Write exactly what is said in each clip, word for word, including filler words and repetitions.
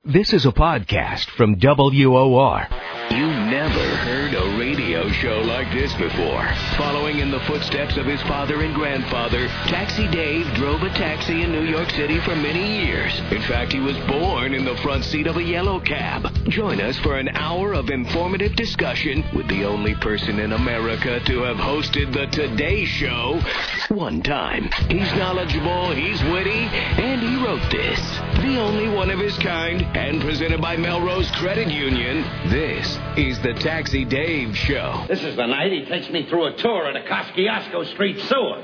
This is a podcast from W O R. You never heard a radio show like this before. Following in the footsteps of his father and grandfather, Taxi Dave drove a taxi in New York City for many years. In fact, he was born in the front seat of a yellow cab. Join us for an hour of informative discussion with the only person in America to have hosted the Today Show one time. He's knowledgeable, he's witty, and he wrote this. The only one of his kind, and presented by Melrose Credit Union, this is the Taxi Dave Show. This is the night he takes me through a tour of the Kosciuszko Street sewer.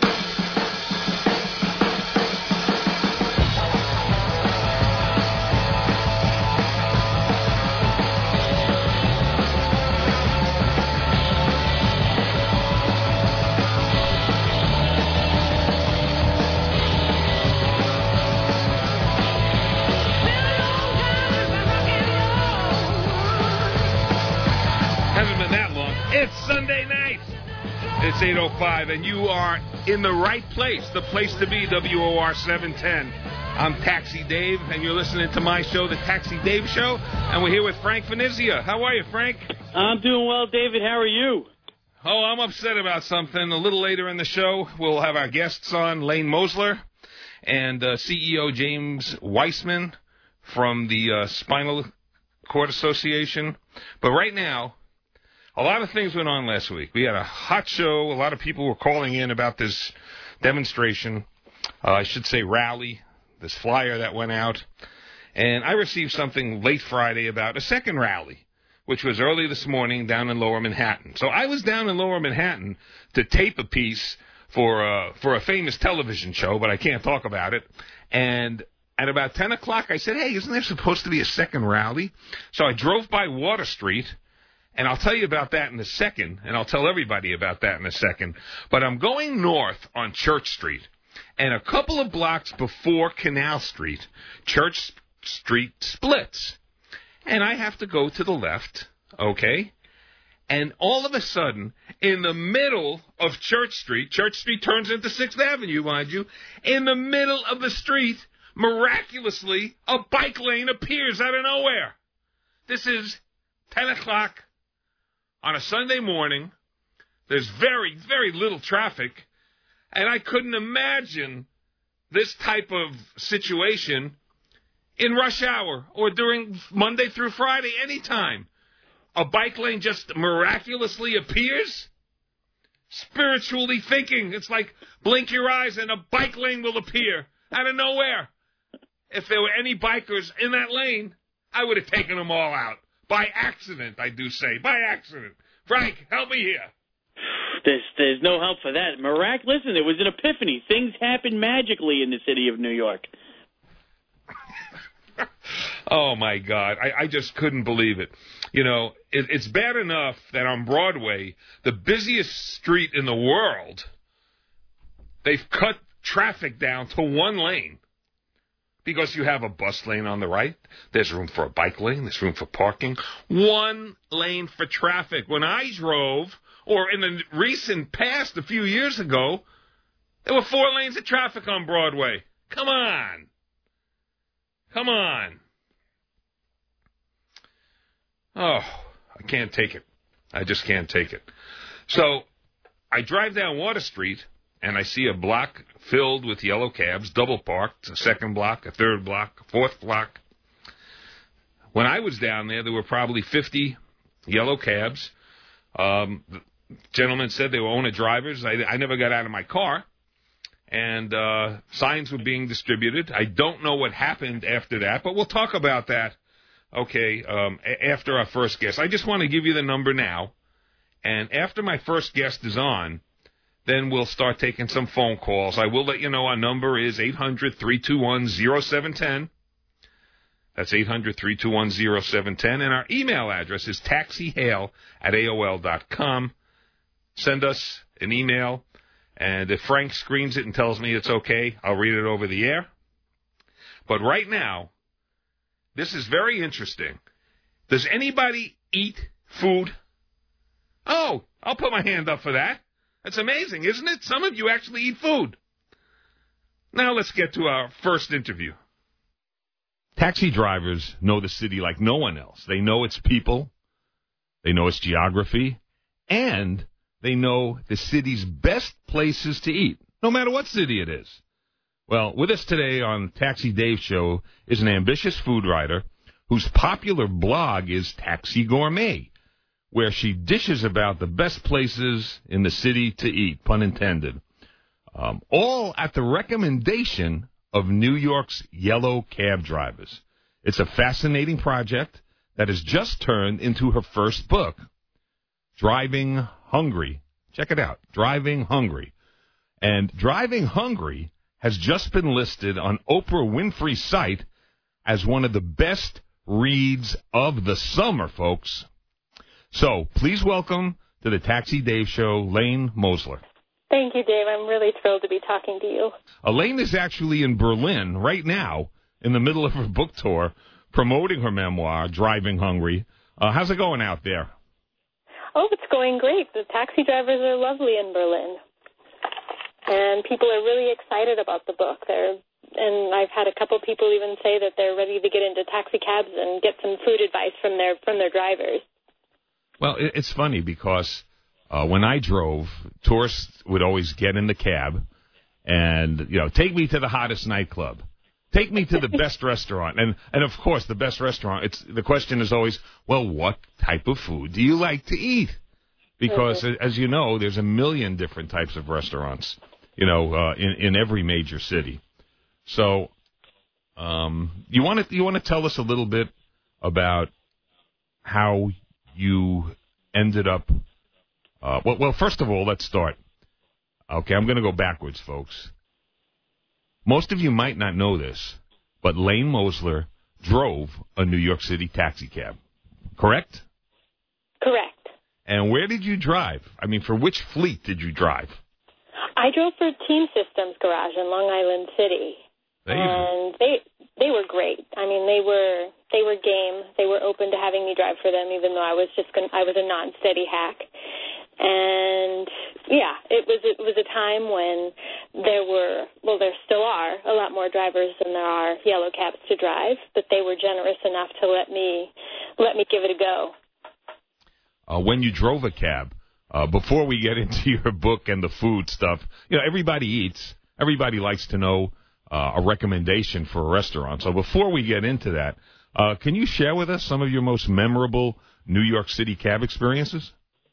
It's Sunday night. It's eight oh five, and you are in the right place, the place to be, W O R seven ten. I'm Taxi Dave, and you're listening to my show, The Taxi Dave Show, and we're here with Frank Venezia. How are you, Frank? I'm doing well, David. How are you? Oh, I'm upset about something. A little later in the show, we'll have our guests on, Lane Mosler and uh, C E O James Weissman from the uh, Spinal Cord Association. But right now, a lot of things went on last week. We had a hot show. A lot of people were calling in about this demonstration, uh, I should say rally, this flyer that went out. And I received something late Friday about a second rally, which was early this morning down in Lower Manhattan. So I was down in Lower Manhattan to tape a piece for, uh, for a famous television show, but I can't talk about it. And at about ten o'clock, I said, hey, isn't there supposed to be a second rally? So I drove by Water Street. And I'll tell you about that in a second, and I'll tell everybody about that in a second. But I'm going north on Church Street, and a couple of blocks before Canal Street, Church Street splits. And I have to go to the left, okay? And all of a sudden, in the middle of Church Street, Church Street turns into sixth Avenue, mind you, in the middle of the street, miraculously, a bike lane appears out of nowhere. This is ten o'clock. On a Sunday morning, there's very, very little traffic, and I couldn't imagine this type of situation in rush hour or during Monday through Friday, anytime. A bike lane just miraculously appears? Spiritually thinking, it's like blink your eyes and a bike lane will appear out of nowhere. If there were any bikers in that lane, I would have taken them all out. By accident, I do say. By accident. Frank, help me here. There's, there's no help for that. Mirac- Listen, it was an epiphany. Things happen magically in the city of New York. Oh, my God. I, I just couldn't believe it. You know, it, it's bad enough that on Broadway, the busiest street in the world, they've cut traffic down to one lane. Because you have a bus lane on the right, there's room for a bike lane, there's room for parking. One lane for traffic. When I drove, or in the recent past, a few years ago, there were four lanes of traffic on Broadway. Come on. Come on. Oh, I can't take it. I just can't take it. So I drive down Water Street, and I see a block filled with yellow cabs, double parked, a second block, a third block, a fourth block. When I was down there, there were probably fifty yellow cabs. Um, the gentleman said they were owner drivers. I, I never got out of my car, and uh, signs were being distributed. I don't know what happened after that, but we'll talk about that, okay, um, after our first guest. I just want to give you the number now, and after my first guest is on, then we'll start taking some phone calls. I will let you know our number is eight hundred, three two one, oh seven one oh. That's eight hundred, three two one, oh seven one oh. And our email address is taxihail at A O L dot com. Send us an email, and if Frank screens it and tells me it's okay, I'll read it over the air. But right now, this is very interesting. Does anybody eat food? Oh, I'll put my hand up for that. That's amazing, isn't it? Some of you actually eat food. Now let's get to our first interview. taxi drivers know the city like no one else. They know its people, they know its geography, and they know the city's best places to eat, no matter what city it is. Well, with us today on Taxi Dave Show is an ambitious food writer whose popular blog is Taxi Gourmet, where she dishes about the best places in the city to eat, pun intended, um, all at the recommendation of New York's yellow cab drivers. It's a fascinating project that has just turned into her first book, Driving Hungry. Check it out, Driving Hungry. And Driving Hungry has just been listed on Oprah Winfrey's site as one of the best reads of the summer, folks. So please welcome to the Taxi Dave Show, Lane Mosler. Thank you, Dave. I'm really thrilled to be talking to you. Elaine is actually in Berlin right now in the middle of her book tour promoting her memoir, Driving Hungry. Uh, how's it going out there? Oh, it's going great. The taxi drivers are lovely in Berlin. And people are really excited about the book. They're, and I've had a couple people even say that they're ready to get into taxi cabs and get some food advice from their from their drivers. Well, it's funny because uh, when I drove, tourists would always get in the cab and, you know, take me to the hottest nightclub. Take me to the best restaurant. And, and of course, the best restaurant, it's the question is always, well, what type of food do you like to eat? Because, mm-hmm. as you know, there's a million different types of restaurants, you know, uh, in, in every major city. So um, you want to you want to tell us a little bit about how you ended up, uh, well, well, first of all, let's start. Okay, I'm going to go backwards, folks. Most of you might not know this, but Lane Mosler drove a New York City taxi cab, correct? Correct. And where did you drive? I mean, for which fleet did you drive? I drove for Team Systems Garage in Long Island City. There you and go. they they were great. I mean, they were they were game. They were open to having me drive for them, even though I was just gonna, I was a non-steady hack. And yeah, it was it was a time when there were well, there still are a lot more drivers than there are yellow cabs to drive, but they were generous enough to let me let me give it a go. Uh, when you drove a cab, uh, before we get into your book and the food stuff, you know, everybody eats. Everybody likes to know uh, a recommendation for a restaurant. So before we get into that, uh, can you share with us some of your most memorable New York City cab experiences?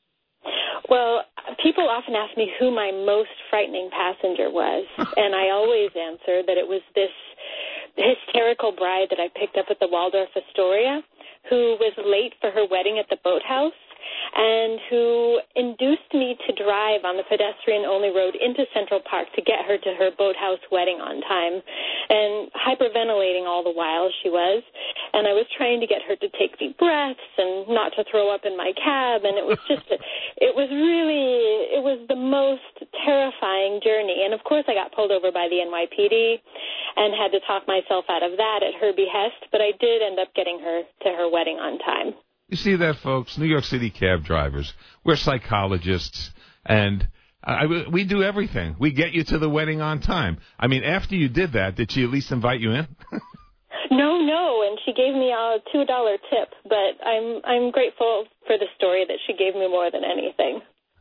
Well, people often ask me who my most frightening passenger was, and I always answer that it was this hysterical bride that I picked up at the Waldorf Astoria who was late for her wedding at the boathouse and who induced me to drive on the pedestrian-only road into Central Park to get her to her boathouse wedding on time. And hyperventilating all the while she was. And I was trying to get her to take deep breaths and not to throw up in my cab. And it was just, a, it was really, it was the most terrifying journey. And, of course, I got pulled over by the N Y P D and had to talk myself out of that at her behest. But I did end up getting her to her wedding on time. You see that, folks? New York City cab drivers, we're psychologists, and I, we do everything. We get you to the wedding on time. I mean, after you did that, did she at least invite you in? No, no, and she gave me a two dollar tip, but I'm I'm grateful for the story that she gave me more than anything.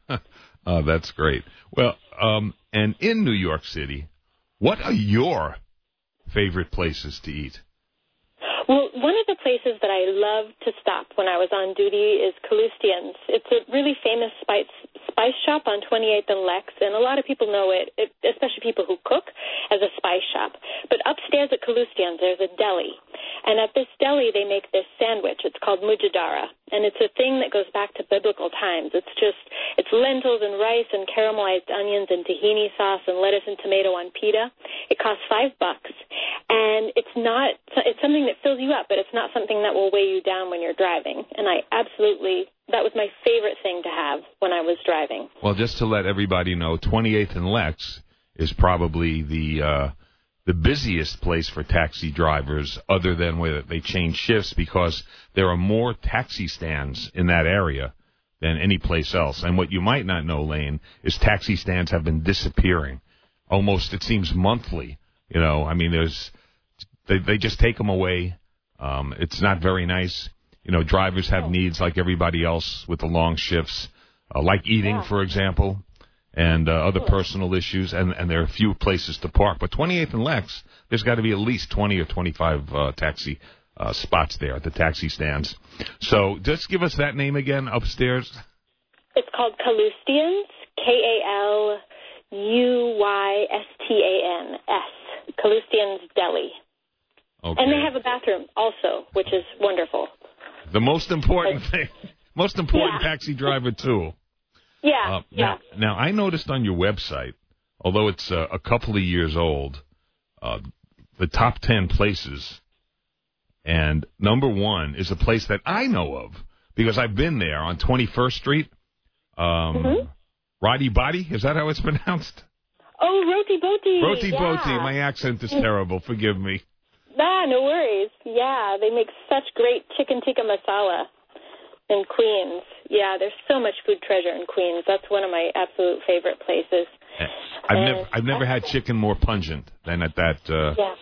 Oh, that's great. Well, um, and in New York City, what are your favorite places to eat? Well, one of the places that I loved to stop when I was on duty is Kalustyan's. It's a really famous spice spice shop on twenty-eighth and Lex, and a lot of people know it, it, especially people who cook, as a spice shop. But upstairs at Kalustyan's, there's a deli, and at this deli, they make this sandwich. It's called mujadara, and it's a thing that goes back to biblical times. It's just, it's lentils and rice and caramelized onions and tahini sauce and lettuce and tomato on pita. It costs five bucks, and it's not, it's something that fills you up, but it's not something that will weigh you down when you're driving. And I absolutely, that was my favorite thing to have when I was driving. Well, just to let everybody know, twenty-eighth and Lex is probably the uh, the busiest place for taxi drivers, other than where they change shifts, because there are more taxi stands in that area than any place else. And what you might not know, Lane, is taxi stands have been disappearing almost, it seems, monthly. You know, I mean, there's they they just take them away. Um, it's not very nice. You know, drivers have needs like everybody else with the long shifts, uh, like eating, Yeah. for example, and uh, other personal issues, and, and there are few places to park. But twenty-eighth and Lex, there's got to be at least twenty or twenty-five uh, taxi uh, spots there at the taxi stands. So just give us that name again upstairs. It's called Kalustyan's, K A L U Y S T A N S, Kalustyan's Deli. Okay. And they have a bathroom also, which is wonderful. The most important thing, most important Yeah. taxi driver tool. Yeah, Uh, yeah. now, now, I noticed on your website, although it's uh, a couple of years old, uh, the top ten places, and number one is a place that I know of because I've been there on twenty-first Street. Um, Mm-hmm. Roddy Body, is that how it's pronounced? Oh, Roti Boti. Roti yeah. Boti. My accent is terrible. Forgive me. Ah, no worries. Yeah, they make such great chicken tikka masala in Queens. Yeah, there's so much food treasure in Queens. That's one of my absolute favorite places. I've And never, I've never had chicken more pungent than at that uh, Yeah.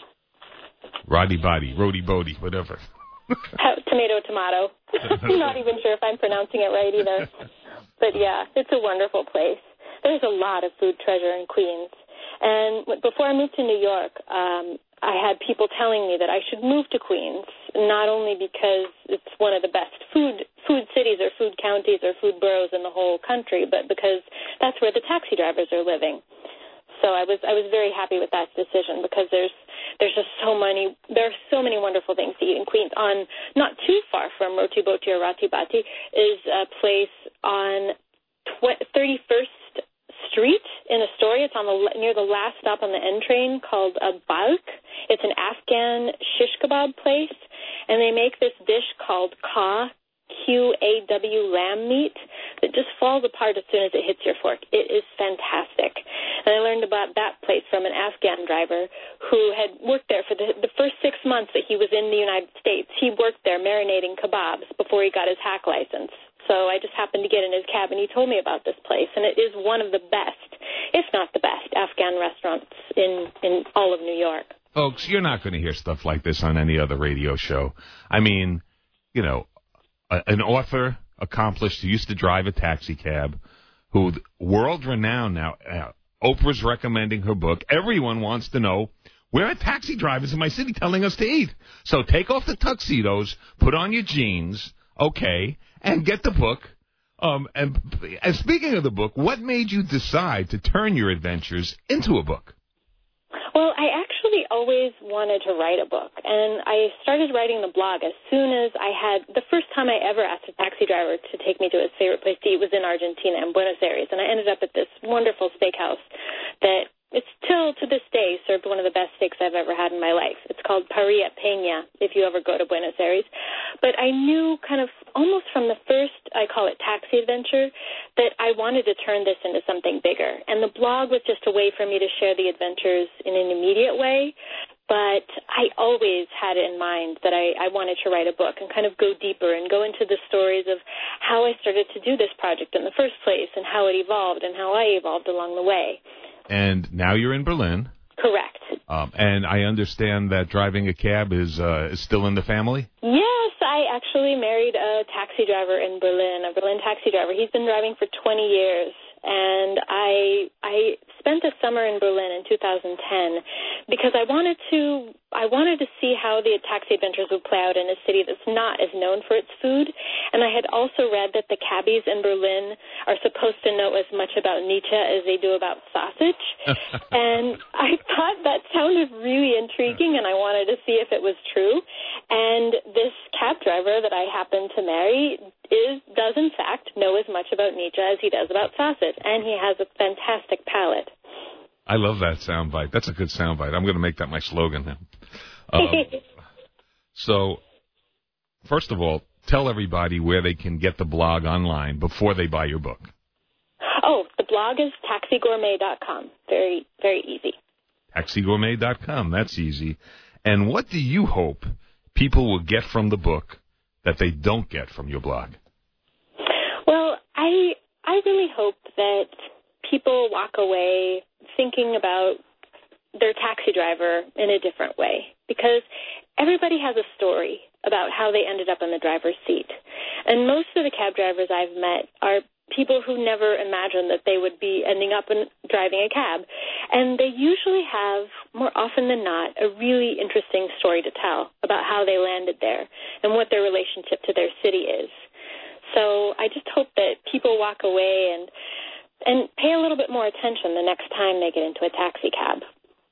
Roddy Body, Roti Boti, whatever. Tomato, tomato. I'm not even sure if I'm pronouncing it right either. But yeah, it's a wonderful place. There's a lot of food treasure in Queens. And w- before I moved to New York, um, I had people telling me that I should move to Queens, not only because it's one of the best food food cities or food counties or food boroughs in the whole country, but because that's where the taxi drivers are living. So I was I was very happy with that decision because there's there's just so many there are so many wonderful things to eat in Queens. On not too far from Roti Boti or Rati Bati is a place on thirty-first Street in Astoria. It's on the near the last stop on the N train called a balk. It's an Afghan shish kebab place, and they make this dish called kaw, Q A W lamb meat that just falls apart as soon as it hits your fork. It is fantastic. And I learned about that place from an Afghan driver who had worked there for the, the first six months that he was in the United States. He worked there marinating kebabs before he got his hack license. So I just happened to get in his cab, and he told me about this place, and it is one of the best, if not the best, Afghan restaurants in, in all of New York. Folks, you're not going to hear stuff like this on any other radio show. I mean, you know, a, an author, accomplished, who used to drive a taxi cab, who world-renowned now. Uh, Oprah's recommending her book. Everyone wants to know, where are taxi drivers in my city telling us to eat? So take off the tuxedos, put on your jeans, okay, and get the book. Um, and, and speaking of the book, what made you decide to turn your adventures into a book? Well, I actually always wanted to write a book, and I started writing the blog as soon as I had, the first time I ever asked a taxi driver to take me to his favorite place to eat was in Argentina, in Buenos Aires, and I ended up at this wonderful steakhouse that it's still to this day served one of the best steaks I've ever had in my life. It's called Paria Peña, if you ever go to Buenos Aires. But I knew kind of almost from the first, I call it taxi adventure, that I wanted to turn this into something bigger. And the blog was just a way for me to share the adventures in an immediate way. But I always had in mind that I, I wanted to write a book and kind of go deeper and go into the stories of how I started to do this project in the first place and how it evolved and how I evolved along the way. And now you're in Berlin. Correct. Um, and I understand that driving a cab is uh, is still in the family? Yes, I actually married a taxi driver in Berlin, a Berlin taxi driver. He's been driving for twenty years. And I I spent a summer in Berlin in two thousand ten because I wanted to I wanted to see how the taxi adventures would play out in a city that's not as known for its food. And I had also read that the cabbies in Berlin are supposed to know as much about Nietzsche as they do about sausage. And I thought that sounded really intriguing, and I wanted to see if it was true. And this cab driver that I happened to marry is does, in fact, know as much about Nietzsche as he does about sausage. And he has a fantastic palate. I love that soundbite. That's a good soundbite. I'm going to make that my slogan now. Um, so, first of all, tell everybody where they can get the blog online before they buy your book. Oh, the blog is taxi gourmet dot com. Very, very easy. taxi gourmet dot com. That's easy. And what do you hope people will get from the book that they don't get from your blog? Well, I I really hope that people walk away thinking about their taxi driver in a different way. because everybody has a story about how they ended up in the driver's seat. And most of the cab drivers I've met are people who never imagined that they would be ending up in driving a cab. And they usually have, more often than not, a really interesting story to tell about how they landed there and what their relationship to their city is. So I just hope that people walk away and and pay a little bit more attention the next time they get into a taxi cab.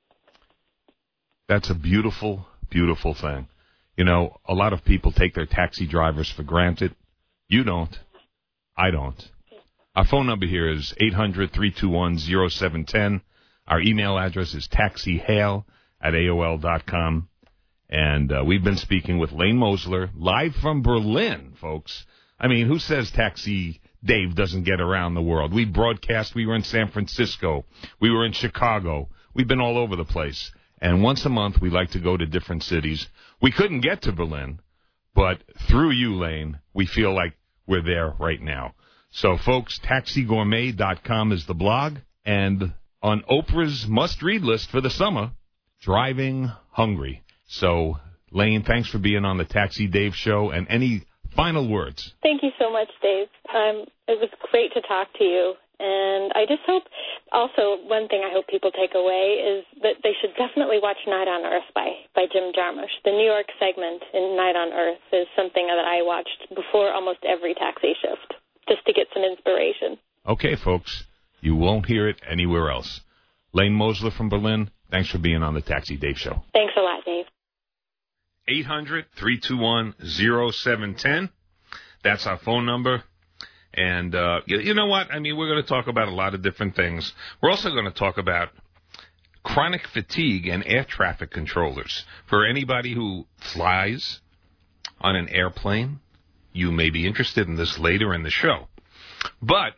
That's a beautiful, beautiful thing. You know, a lot of people take their taxi drivers for granted. You don't. I don't. Our phone number here is eight hundred, three two one, oh seven one oh. Our email address is taxihail at A O L dot com. And uh, we've been speaking with Lane Mosler, live from Berlin, folks. I mean, who says Taxi Dave doesn't get around the world? We broadcast. We were in San Francisco. We were in Chicago. We've been all over the place. And once a month, we like to go to different cities. We couldn't get to Berlin, but through you, Lane, we feel like we're there right now. So, folks, taxi gourmet dot com is the blog. And on Oprah's must-read list for the summer, Driving Hungry. So, Lane, thanks for being on the Taxi Dave Show. And any final words? Thank you so much, Dave. Um, it was great to talk to you. And I just hope, also, one thing I hope people take away is that they should definitely watch Night on Earth by, by Jim Jarmusch. The New York segment in Night on Earth is something that I watched before almost every taxi shift, just to get some inspiration. Okay, folks. You won't hear it anywhere else. Lane Mosler from Berlin, thanks for being on the Taxi Dave Show. Thanks a lot, Dave. eight hundred, three two one, oh seven one oh. That's our phone number. And uh, you, you know what? I mean, we're going to talk about a lot of different things. We're also going to talk about chronic fatigue and air traffic controllers. For anybody who flies on an airplane, you may be interested in this later in the show. But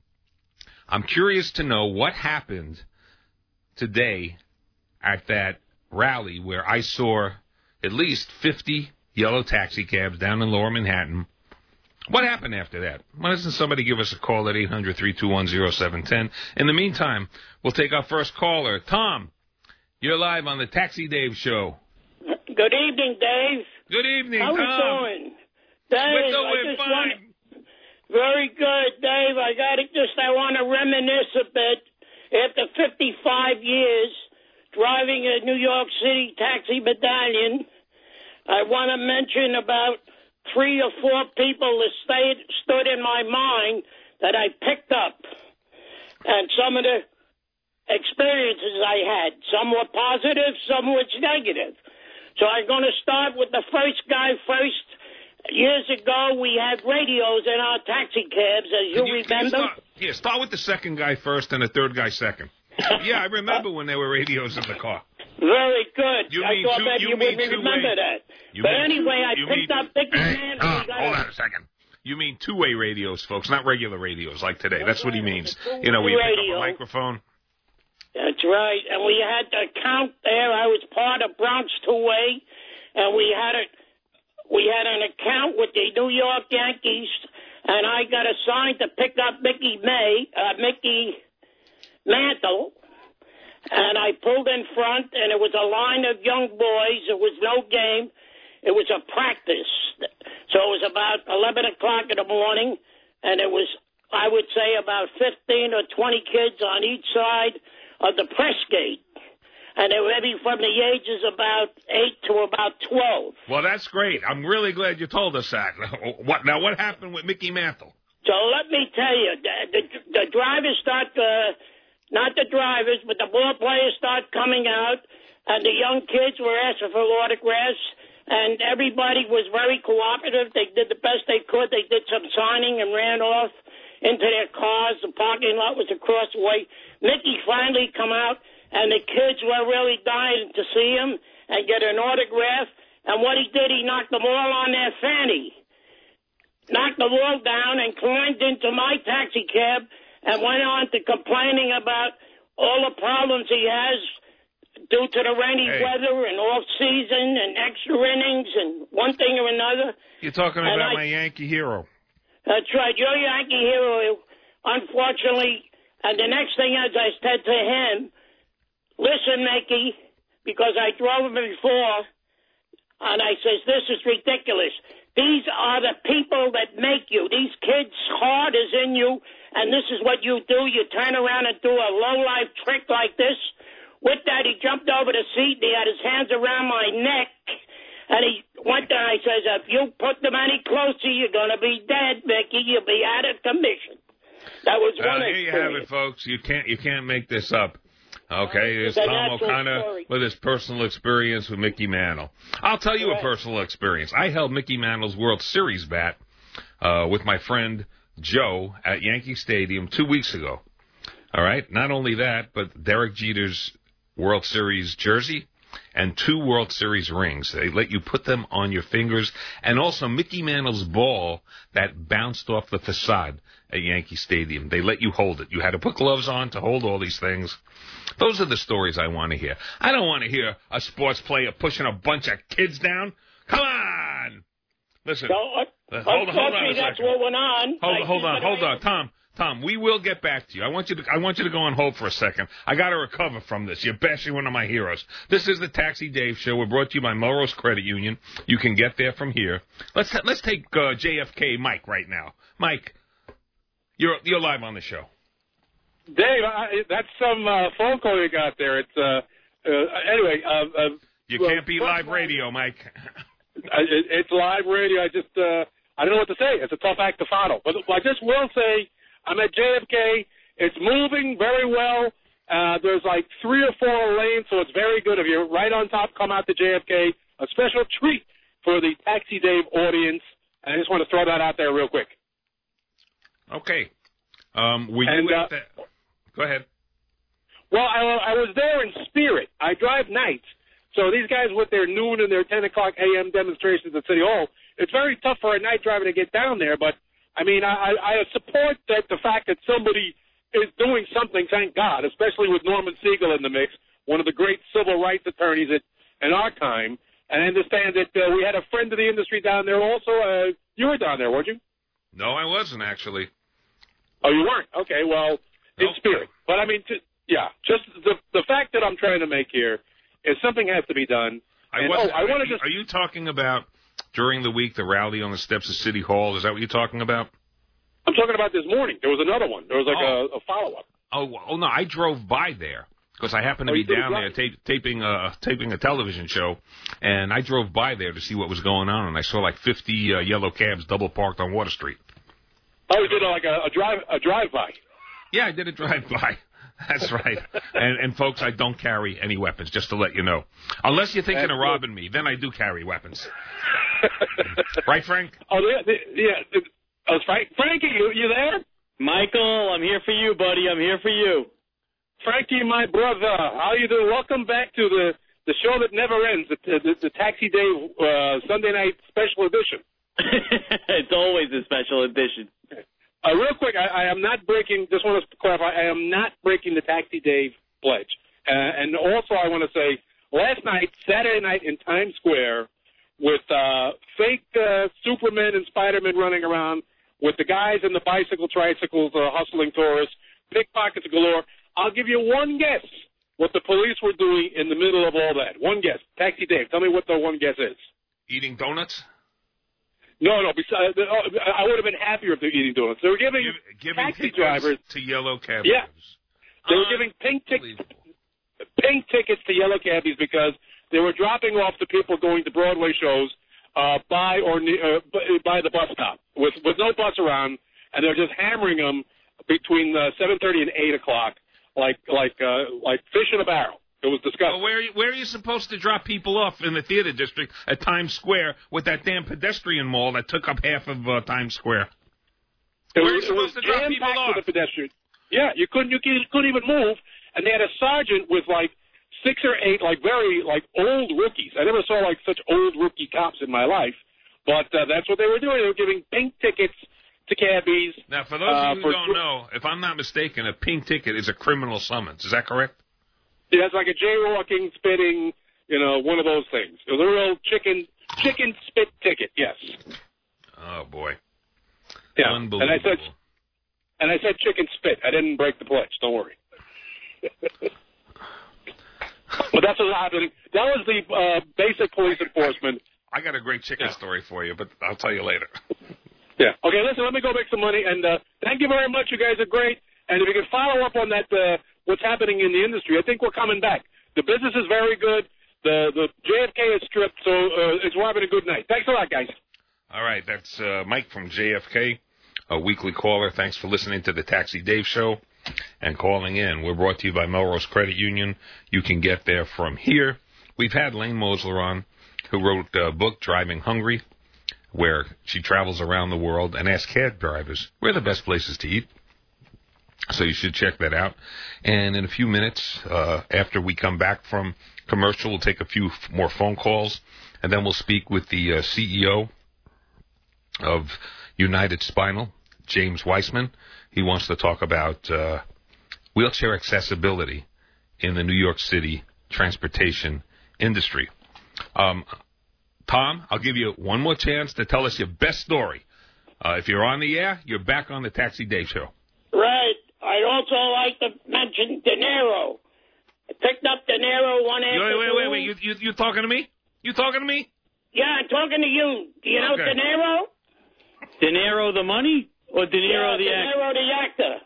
I'm curious to know what happened today at that rally where I saw at least fifty yellow taxi cabs down in Lower Manhattan. What happened after that? Why doesn't somebody give us a call at eight hundred, three two one, oh seven one oh? In the meantime, we'll take our first caller. Tom, you're live on the Taxi Dave Show. Good evening, Dave. Good evening, How Tom. How we doing? Dave, we're doing fine. Want... Very good, Dave. I got to just, I want to reminisce a bit. After fifty-five years driving a New York City taxi medallion, I want to mention about three or four people that stayed, stood in my mind that I picked up. And some of the experiences I had, some were positive, some were negative. So I'm going to start with the first guy first. Years ago, we had radios in our taxi cabs, as you, you remember. You start, yeah, start with the second guy first and the third guy second. Yeah, I remember when there were radios in the car. Very good. You I thought two, that you, you wouldn't remember way. that. You but mean, anyway, I picked mean, up Dickie hey, Man. Uh, hold a, on a second. You mean two-way radios, folks, not regular radios like today. That's what he means. You know, we pick up a microphone. That's right. And we had to count there. I was part of Bronx Two-Way, and we had a we had an account with the New York Yankees, and I got assigned to pick up Mickey May, uh, Mickey Mantle. And I pulled in front, and it was a line of young boys. It was no game. It was a practice. So it was about eleven o'clock in the morning, and it was, I would say, about fifteen or twenty kids on each side of the press gate. And they were maybe from the ages about eight to about twelve. Well, that's great. I'm really glad you told us that. What Now, what happened with Mickey Mantle? So let me tell you, the, the, the drivers start uh, not the drivers, but the ball players start coming out, and the young kids were asking for autographs, and everybody was very cooperative. They did the best they could. They did some signing and ran off into their cars. The parking lot was across the way. Mickey finally come out, and the kids were really dying to see him and get an autograph, and what he did, he knocked them all on their fanny, knocked the wall down, and climbed into my taxi cab, and went on to complaining about all the problems he has due to the rainy hey. weather and off-season and extra innings and one thing or another. You're talking and about I, my Yankee hero. That's right, your Yankee hero, unfortunately. And the next thing, as I said to him, listen, Mickey, because I drove him before, And I says, this is ridiculous. These are the people that make you. These kids' heart is in you, and this is what you do. You turn around and do a low-life trick like this. With that, he jumped over the seat, and he had his hands around my neck, and he went there, and I says, if you put them any closer, you're going to be dead, Mickey. You'll be out of commission. That was well, one there you have it, folks. You can't, you can't make this up. Okay, there's Tom O'Connor with his personal experience with Mickey Mantle. I'll tell you right. a personal experience. I held Mickey Mantle's World Series bat uh, with my friend Joe at Yankee Stadium two weeks ago. All right, not only that, but Derek Jeter's World Series jersey and two World Series rings. They let you put them on your fingers, and also Mickey Mantle's ball that bounced off the facade at Yankee Stadium. They let you hold it. You had to put gloves on to hold all these things. Those are the stories I want to hear. I don't want to hear a sports player pushing a bunch of kids down. Come on! Listen, so, uh, hold, hold on a that's second. what went on. Hold, hold on, hold on, Tom. Tom, we will get back to you. I want you to I want you to go on hold for a second. I got to recover from this. You're bashing one of my heroes. This is the Taxi Dave Show. We're brought to you by Melrose Credit Union. You can get there from here. Let's let's take uh, J F K Mike right now. Mike, you're you're live on the show. Dave, I, that's some uh, phone call you got there. It's uh, uh, anyway. Uh, uh, you well, can't be live radio, Mike. it, it's live radio. I just uh, I don't know what to say. It's a tough act to follow. But I just will say, I'm at J F K. It's moving very well. Uh, there's like three or four lanes, so it's very good. If you're right on top, come out to J F K. A special treat for the Taxi Dave audience. And I just want to throw that out there real quick. Okay. Um, were you and, at uh, the... Go ahead. Well, I, I was there in spirit. I drive nights. So these guys with their noon and their ten o'clock a m demonstrations at City Hall, it's very tough for a night driver to get down there. But, I mean, I, I support that the fact that somebody is doing something, thank God, especially with Norman Siegel in the mix, one of the great civil rights attorneys at, in our time. And I understand that uh, we had a friend of the industry down there also. Uh, you were down there, weren't you? No, I wasn't, actually. Oh, you weren't? Okay, well, in nope. spirit. But, I mean, t- yeah, just the the fact that I'm trying to make here is something has to be done. I and, wasn't, oh, I want to just... Are you talking about during the week the rally on the steps of City Hall? Is that what you're talking about? I'm talking about this morning. There was another one. There was like oh. a, a follow-up. Oh, oh, no, I drove by there because I happened to oh, be down there ta- taping, a, taping a television show, and I drove by there to see what was going on, and I saw like fifty uh, yellow cabs double parked on Water Street. Oh, you did like a, a drive a drive-by. Yeah, I did a drive-by. That's right. and, and, folks, I don't carry any weapons, just to let you know. Unless you're thinking That's of robbing good. me, then I do carry weapons. Right, Frank? Oh, yeah. yeah. Oh, Frank, Frankie, you, you there? Michael, I'm here for you, buddy. I'm here for you. Frankie, my brother, how you doing? Welcome back to the, the show that never ends, the, the, the Taxi Dave uh, Sunday night special edition. It's always a special edition. Uh, real quick, I, I am not breaking, just want to clarify, I am not breaking the Taxi Dave pledge. Uh, and also I want to say, last night, Saturday night in Times Square, with uh, fake uh, Supermen and Spider-Men running around, with the guys in the bicycle, tricycles, uh, hustling tourists, pickpockets galore, I'll give you one guess what the police were doing in the middle of all that. One guess. Taxi Dave, tell me what the one guess is. Eating donuts? No, no. Besides, I would have been happier if they were eating donuts. They were giving, Give, giving taxi drivers to yellow cabbies. Yeah, they were giving pink tickets, pink tickets to yellow cabbies because they were dropping off the people going to Broadway shows uh, by or uh, by the bus stop with with no bus around, and they're just hammering them between uh, seven thirty and eight o'clock, like like uh, like fish in a barrel. It was disgusting. Well, where, are you, where are you supposed to drop people off in the theater district at Times Square with that damn pedestrian mall that took up half of uh, Times Square? It where was, are you supposed to drop people off? With the pedestrian. Yeah, you couldn't you couldn't even move, and they had a sergeant with like six or eight like very like old rookies. I never saw like such old rookie cops in my life, but uh, that's what they were doing. They were giving pink tickets to cabbies. Now, for those of you who uh, don't know, if I'm not mistaken, a pink ticket is a criminal summons. Is that correct? Yeah, it's like a jaywalking, spitting, you know, one of those things. It was a real chicken chicken spit ticket, yes. Oh, boy. Yeah. Unbelievable. And I said, and I said chicken spit. I didn't break the pledge. Don't worry. But that's what's happening. That was the uh, basic police enforcement. I got a great chicken Yeah. story for you, but I'll tell you later. Yeah. Okay, listen, let me go make some money. And uh, thank you very much. You guys are great. And if you can follow up on that, uh, what's happening in the industry, I think we're coming back. The business is very good. The the J F K is stripped, so uh, it's we're having a good night. Thanks a lot, guys. All right, that's uh, Mike from J F K, a weekly caller. Thanks for listening to the Taxi Dave Show and calling in. We're brought to you by Melrose Credit Union. You can get there from here. We've had Lane Mosler on, who wrote a book, Driving Hungry, where she travels around the world and asks cab drivers where are the best places to eat. So you should check that out. And in a few minutes, uh, after we come back from commercial, we'll take a few f- more phone calls, and then we'll speak with the uh, C E O of United Spinal, James Weissman. He wants to talk about uh, wheelchair accessibility in the New York City transportation industry. Um, Tom, I'll give you one more chance to tell us your best story. Uh, if you're on the air, you're back on the Taxi Dave Show. Right. I'd also like to mention De Niro. I picked up De Niro one Wait, afternoon. wait, wait, wait. You, you, you talking to me? You talking to me? Yeah, I'm talking to you. Do you know Okay. De Niro? De Niro the money or De Niro yeah, the De actor? Niro the actor.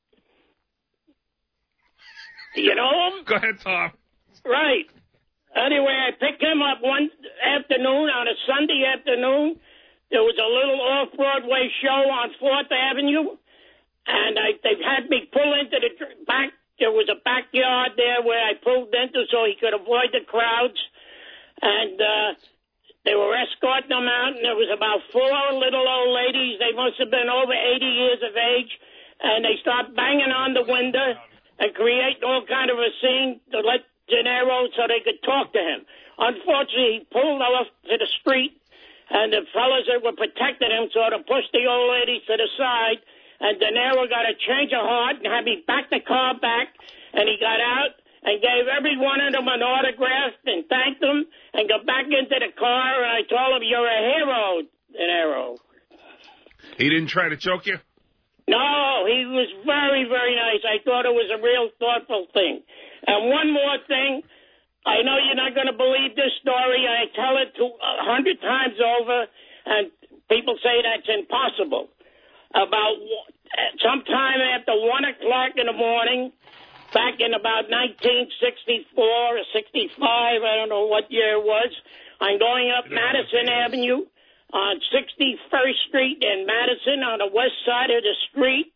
Do you know him? Go ahead, Tom. Right. Anyway, I picked him up one afternoon on a Sunday afternoon. There was a little off-Broadway show on Fourth Avenue, and I, they had me pull into the dr- back. There was a backyard there where I pulled into so he could avoid the crowds, and uh, they were escorting him out, and there was about four little old ladies. They must have been over eighty years of age, and they start banging on the window and creating all kind of a scene to let De Niro so they could talk to him. Unfortunately, he pulled off to the street, and the fellas that were protecting him sort of pushed the old ladies to the side, and De Niro got a change of heart and had me back the car back, and he got out and gave every one of them an autograph and thanked them and got back into the car, and I told him, you're a hero, De Niro. He didn't try to choke you? No, he was very, very nice. I thought it was a real thoughtful thing. And one more thing, I know you're not going to believe this story. I tell it to a hundred times over, and people say that's impossible. About sometime after one o'clock in the morning, back in about nineteen sixty-four or sixty-five, I don't know what year it was, I'm going up Madison Avenue on sixty-first Street in Madison on the west side of the street,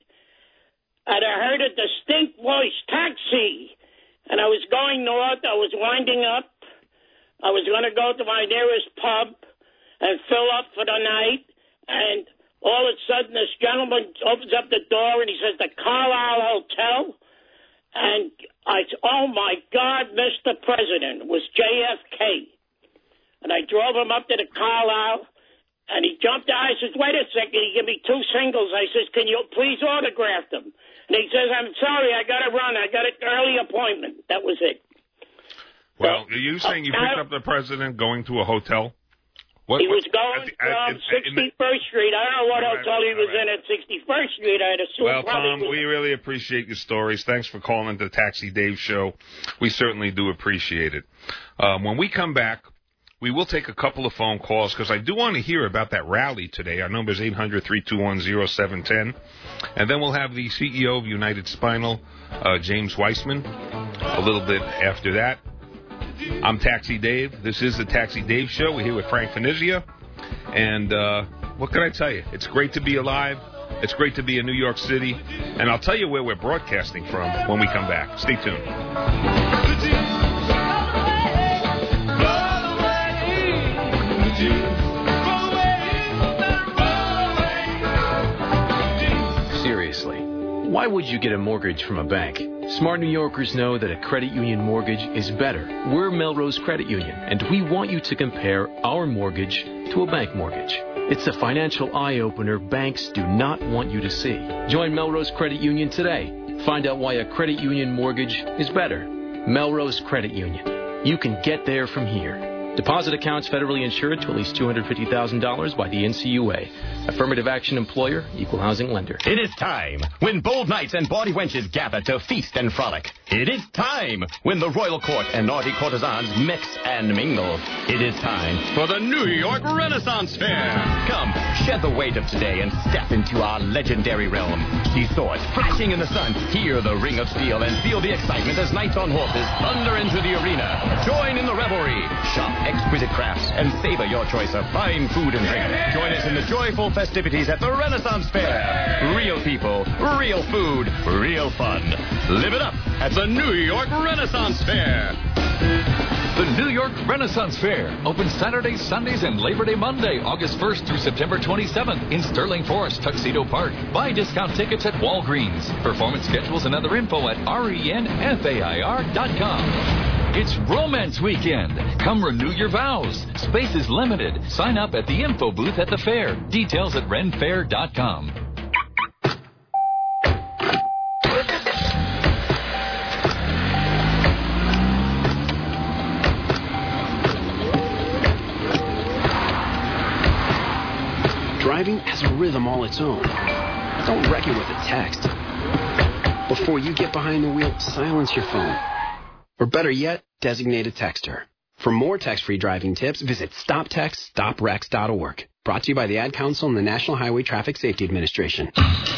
and I heard a distinct voice, taxi. And I was going north. I was winding up. I was going to go to my nearest pub and fill up for the night. And all of a sudden, this gentleman opens up the door and he says, the Carlisle Hotel. And I said, oh, my God, Mister President, it was J F K. And I drove him up to the Carlisle, and he jumped out. I says, wait a second. He gave me two singles. I says, can you please autograph them? And he says, I'm sorry, I got to run. I got an early appointment. That was it. Well, So, are you saying you uh, picked up the president going to a hotel? What, he was what- going at the- at- from at- in the- sixty-first Street. I don't know what All right, hotel he all was right. in at sixty-first Street. I'd assume Well, probably Tom, was- we really appreciate your stories. Thanks for calling the Taxi Dave Show. We certainly do appreciate it. Um, when we come back, we will take a couple of phone calls because I do want to hear about that rally today. Our number is eight hundred, three two one, oh seven one zero. And then we'll have the C E O of United Spinal, uh, James Weissman, a little bit after that. I'm Taxi Dave. This is the Taxi Dave Show. We're here with Frank Finizia. And uh, what can I tell you? It's great to be alive. It's great to be in New York City. And I'll tell you where we're broadcasting from when we come back. Stay tuned. Seriously, why would you get a mortgage from a bank? Smart New Yorkers know that a credit union mortgage is better. We're Melrose Credit Union, and we want you to compare our mortgage to a bank mortgage. It's a financial eye-opener banks do not want you to see. Join Melrose Credit Union today. Find out why a credit union mortgage is better. Melrose Credit Union. You can get there from here. Deposit accounts federally insured to at least two hundred fifty thousand dollars by the N C U A. Affirmative Action Employer, Equal Housing Lender. It is time when bold knights and bawdy wenches gather to feast and frolic. It is time when the royal court and naughty courtesans mix and mingle. It is time for the New York Renaissance Fair. Come, shed the weight of today and step into our legendary realm. See swords flashing in the sun, hear the ring of steel, and feel the excitement as knights on horses thunder into the arena. Join in the revelry. Shop exquisite crafts and savor your choice of fine food and drink. Join us in the joyful festivities at the Renaissance Fair. Real people, real food, real fun. Live it up at the New York Renaissance Fair. The New York Renaissance Fair opens Saturdays, Sundays, and Labor Day Monday, August first through September twenty-seventh in Sterling Forest, Tuxedo Park. Buy discount tickets at Walgreens. Performance schedules and other info at renfair dot com. It's Romance Weekend. Come renew your vows. Space is limited. Sign up at the info booth at the fair. Details at ren fair dot com. Driving has a rhythm all its own. Don't wreck it with a text. Before you get behind the wheel, silence your phone. Or better yet, designate a texter. For more text-free driving tips, visit stop text stop wrecks dot org. Brought to you by the Ad Council and the National Highway Traffic Safety Administration.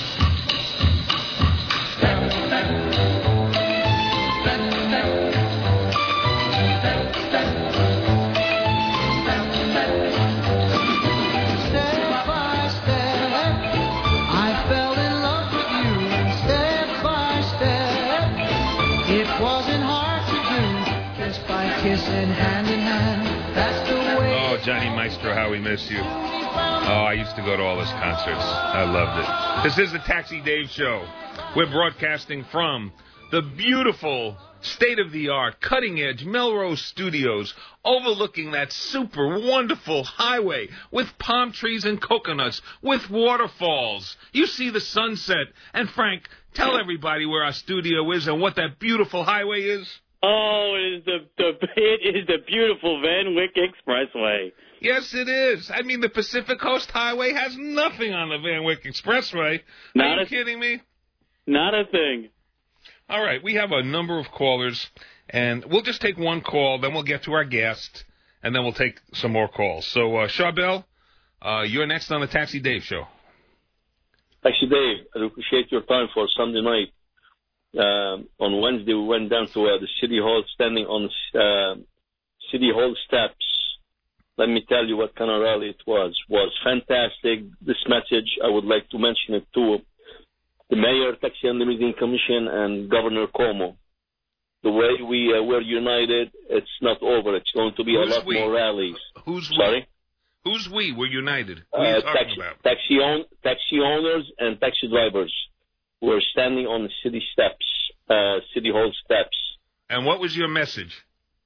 Hand in hand, that's the way. Oh, Johnny Maestro, how we miss you. Oh, I used to go to all his concerts. I loved it. This is the Taxi Dave Show. We're broadcasting from the beautiful, state-of-the-art, cutting-edge Melrose Studios, overlooking that super wonderful highway with palm trees and coconuts, with waterfalls. You see the sunset. And, Frank, tell everybody where our studio is and what that beautiful highway is. Oh, it is the, the it is the beautiful Van Wyck Expressway. Yes, it is. I mean, the Pacific Coast Highway has nothing on the Van Wyck Expressway. Not Are you a, kidding me? Not a thing. All right, we have a number of callers, and we'll just take one call, then we'll get to our guest, and then we'll take some more calls. So, uh, Charbel, uh, you're next on the Taxi Dave Show. Taxi Dave, I appreciate your time for Sunday night. Um, on Wednesday, we went down to uh, the City Hall, standing on uh, City Hall steps. Let me tell you what kind of rally it was. It was fantastic. This message, I would like to mention it to the Mayor, Taxi and Limousine Commission, and Governor Cuomo. The way we uh, were united, it's not over. It's going to be Who's a lot we? more rallies. Who's Sorry? we? Who's we? We're united. Who are you Uh, talking taxi, about? taxi, own, taxi owners and taxi drivers. We're standing on the city steps, uh, City Hall steps. And what was your message?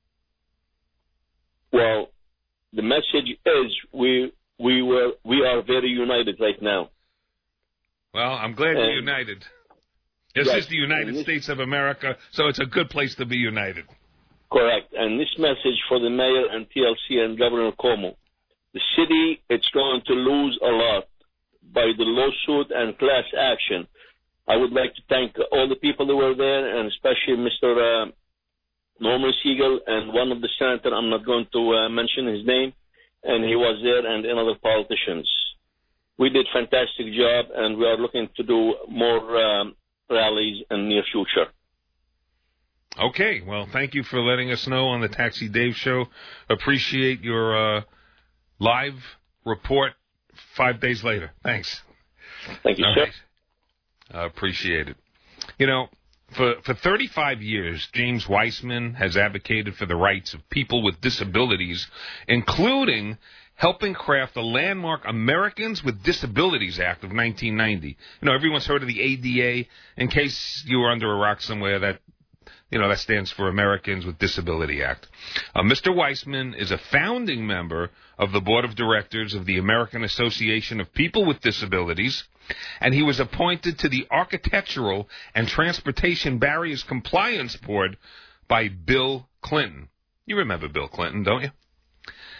Well, the message is we we were we are very united right now. Well, I'm glad And- you're united. This Yes, is the United and this- States of America, so it's a good place to be united. Correct. And this message for the mayor and T L C and Governor Cuomo. The city, it's going to lose a lot by the lawsuit and class action. I would like to thank all the people that were there, and especially Mister Uh, Norman Siegel and one of the senators, I'm not going to uh, mention his name, and he was there, and another politicians. We did fantastic job, and we are looking to do more um, rallies in the near future. Okay, well, thank you for letting us know on the Taxi Dave Show. Appreciate your uh, live report five days later. Thanks. Thank you, All sir. right. I appreciate it. You know, for for thirty-five years, James Weissman has advocated for the rights of people with disabilities, including helping craft the landmark Americans with Disabilities Act of nineteen ninety. You know, everyone's heard of the A D A. In case you were under a rock somewhere, that you know that stands for Americans with Disability Act. Uh, Mister Weissman is a founding member of the board of directors of the American Association of People with Disabilities, and he was appointed to the Architectural and Transportation Barriers Compliance Board by Bill Clinton. You remember Bill Clinton, don't you?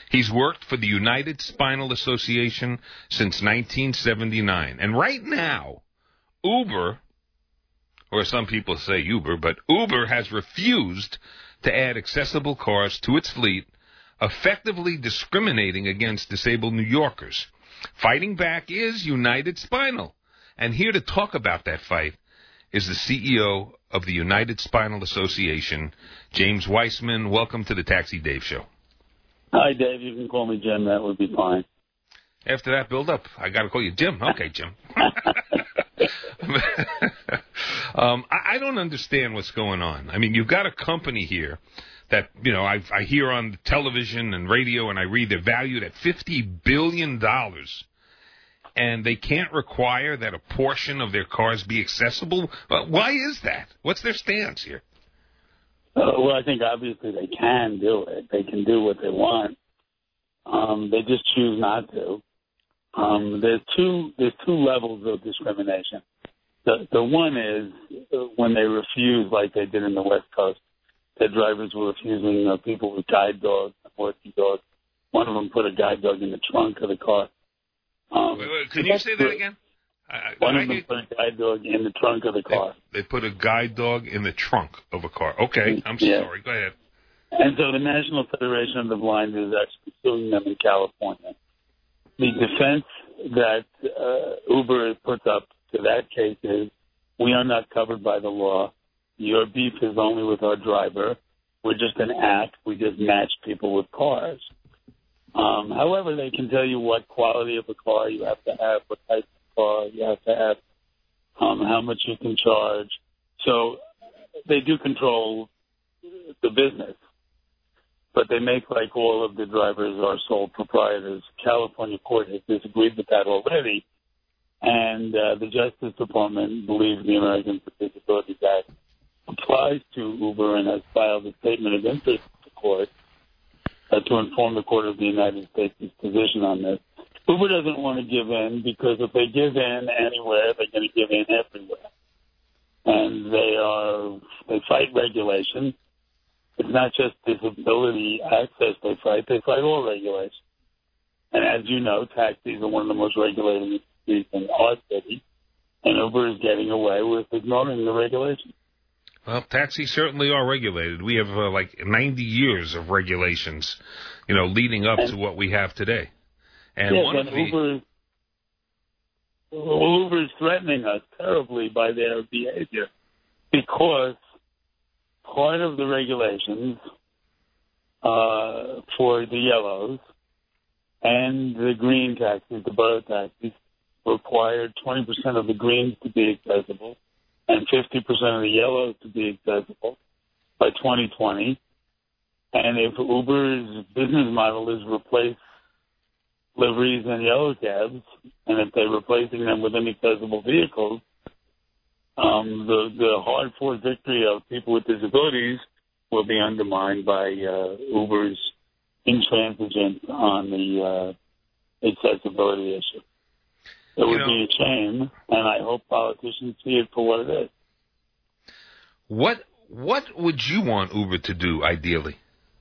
He's worked for the United Spinal Association since nineteen seventy-nine. And right now, Uber, or some people say Uber, but Uber has refused to add accessible cars to its fleet, effectively discriminating against disabled New Yorkers. Fighting back is United Spinal. And here to talk about that fight is the C E O of the United Spinal Association, James Weissman. Welcome to the Taxi Dave Show. Hi, Dave. You can call me Jim. That would be fine. After that build-up, I got to call you Jim. Okay, Jim. um, I, I don't understand what's going on. I mean, you've got a company here that, you know, I, I hear on television and radio, and I read they're valued at fifty billion dollars, and they can't require that a portion of their cars be accessible. Uh, why is that? What's their stance here? Uh, well, I think obviously they can do it. They can do what they want. Um, they just choose not to. Um, there's two there's two levels of discrimination. The the one is when they refuse, like they did in the West Coast. The drivers were refusing uh, people with guide dogs and working dogs. One of them put a guide dog in the trunk of the car. Um, wait, wait, could you say that again? I, One I, of them put a guide dog in the trunk of the car. They, they put a guide dog in the trunk of a car. Okay, I'm Yeah. sorry. Go ahead. And so the National Federation of the Blind is actually suing them in California. The defense that uh, Uber puts up to that case is, we are not covered by the law. Your beef is only with our driver. We're just an act. We just match people with cars. Um, however, they can tell you what quality of a car you have to have, what type of car you have to have, um, how much you can charge. So they do control the business, but they make like all of the drivers are sole proprietors. California court has disagreed with that already, and uh, the Justice Department believes the Americans with Disabilities Act applies to Uber and has filed a statement of interest to the court uh, to inform the court of the United States' position on this. Uber doesn't want to give in because if they give in anywhere, they're going to give in everywhere. And they are they fight regulation. It's not just disability access they fight; they fight all regulation. And as you know, taxis are one of the most regulated industries in our city, and Uber is getting away with ignoring the regulation. Well, taxis certainly are regulated. We have uh, like ninety years of regulations, you know, leading up to what we have today. And yes, one and of the Uber, well, Uber is threatening us terribly by their behavior because part of the regulations uh, for the yellows and the green taxis, the borough taxis, required twenty percent of the greens to be accessible and fifty percent of the yellows to be accessible by twenty twenty. And if Uber's business model is replace liveries and yellow cabs, and if they're replacing them with inaccessible vehicles, um, the, the hard-fought victory of people with disabilities will be undermined by uh, Uber's intransigence on the uh, accessibility issue. It would be a shame, and I hope politicians see it for what it is. What what would you want Uber to do, ideally?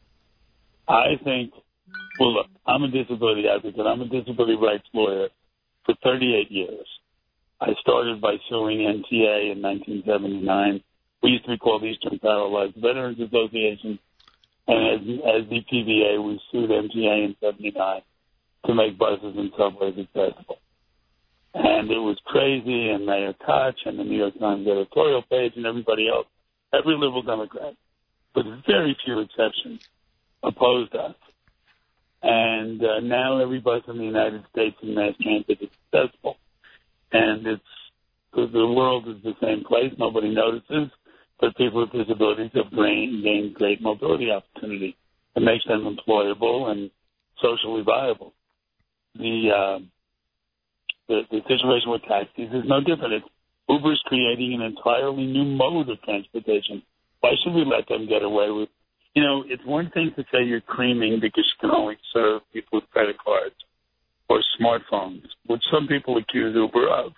I think, well, look, I'm a disability advocate. I'm a disability rights lawyer for thirty-eight years. I started by suing N T A in nineteen seventy-nine. We used to be called Eastern Paralyzed Veterans Association, and as, as the P V A, we sued N T A in seventy-nine to make buses and subways accessible. And it was crazy, and Mayor Koch and the New York Times editorial page and everybody else, every liberal Democrat, with very few exceptions, opposed us. And uh, now every bus in the United States in mass transit is accessible. And it's the world is the same place. Nobody notices, but people with disabilities have gained, gained great mobility opportunity. It makes them employable and socially viable. The uh, The, the situation with taxis is no different. It's Uber's creating an entirely new mode of transportation. Why should we let them get away with? You know, it's one thing to say you're creaming because you can only serve people with credit cards or smartphones, which some people accuse Uber of.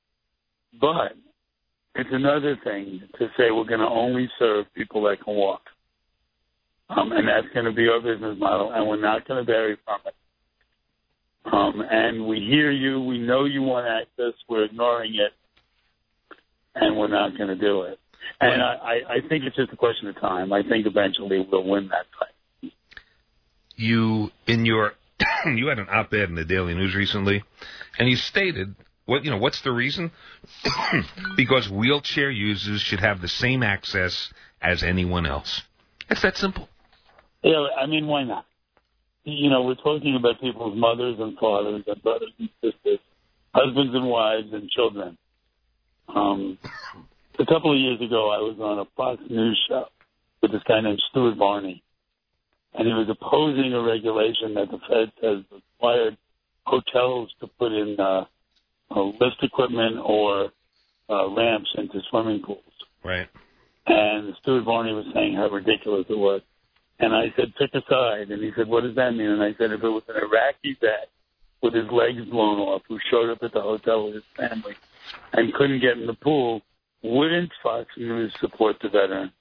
But it's another thing to say we're going to only serve people that can walk. Um, and that's going to be our business model, and we're not going to vary from it. Um, and we hear you. We know you want access. We're ignoring it, and we're not going to do it. And I, I, I think it's just a question of time. I think eventually we'll win that fight. You, in your, you had an op-ed in the Daily News recently, and you stated, what you know, what's the reason? Because wheelchair users should have the same access as anyone else. It's that simple. Yeah, I mean, why not? You know, we're talking about people's mothers and fathers and brothers and sisters, husbands and wives and children. Um, a couple of years ago, I was on a Fox News show with this guy named Stuart Varney, and he was opposing a regulation that the Fed has required hotels to put in uh, uh, lift equipment or uh, ramps into swimming pools. Right. And Stuart Varney was saying how ridiculous it was. And I said, pick a side. And he said, what does that mean? And I said, if it was an Iraqi vet with his legs blown off who showed up at the hotel with his family and couldn't get in the pool, wouldn't Fox News support the veteran?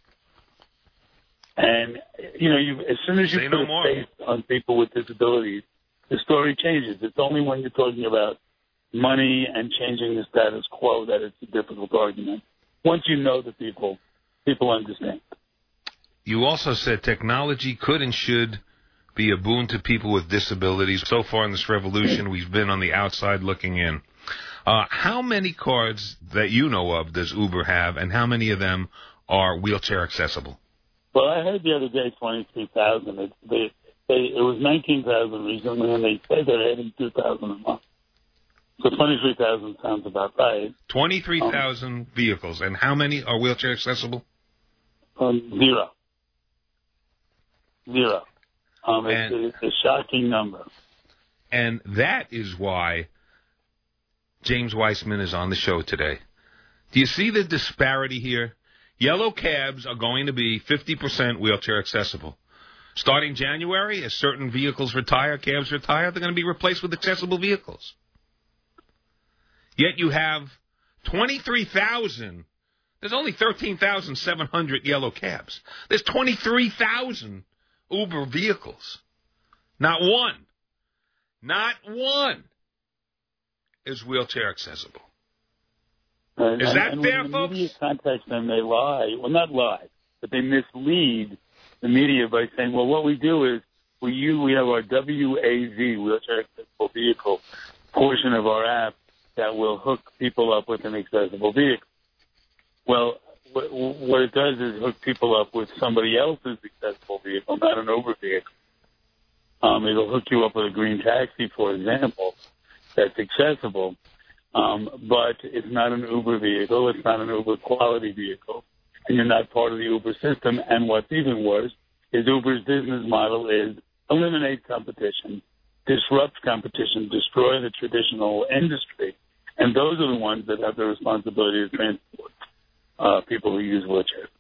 And, you know, you, as soon as you Say put no a more. face on people with disabilities, the story changes. It's only when you're talking about money and changing the status quo that it's a difficult argument. Once you know the people, people understand. You also said technology could and should be a boon to people with disabilities. So far in this revolution, we've been on the outside looking in. Uh, how many cards that you know of does Uber have, and how many of them are wheelchair accessible? Well, I heard the other day twenty-three thousand. It, they, they, it was nineteen thousand recently, and they say they're adding two thousand a month. So twenty-three thousand sounds about right. twenty-three thousand um, vehicles, and how many are wheelchair accessible? Um, zero. Zero. Um, it's, And- it's a shocking number. And that is why James Weissman is on the show today. Do you see the disparity here? Yellow cabs are going to be fifty percent wheelchair accessible. Starting January, as certain vehicles retire, cabs retire, they're going to be replaced with accessible vehicles. Yet you have twenty-three thousand. There's only thirteen thousand seven hundred yellow cabs. There's twenty-three thousand Uber vehicles. Not one. Not one is wheelchair accessible. And, Is that and fair, when folks? the media contacts them, they lie. Well, not lie, but they mislead the media by saying, well, what we do is we use, we have our W A Z, wheelchair accessible vehicle, portion of our app that will hook people up with an accessible vehicle. Well, what, what it does is hook people up with somebody else's accessible vehicle, not an Uber vehicle. Um, it'll hook you up with a green taxi, for example, that's accessible. Um, but it's not an Uber vehicle. It's not an Uber quality vehicle. And you're not part of the Uber system. And what's even worse is Uber's business model is eliminate competition, disrupt competition, destroy the traditional industry. And those are the ones that have the responsibility to transport uh, people who use wheelchairs.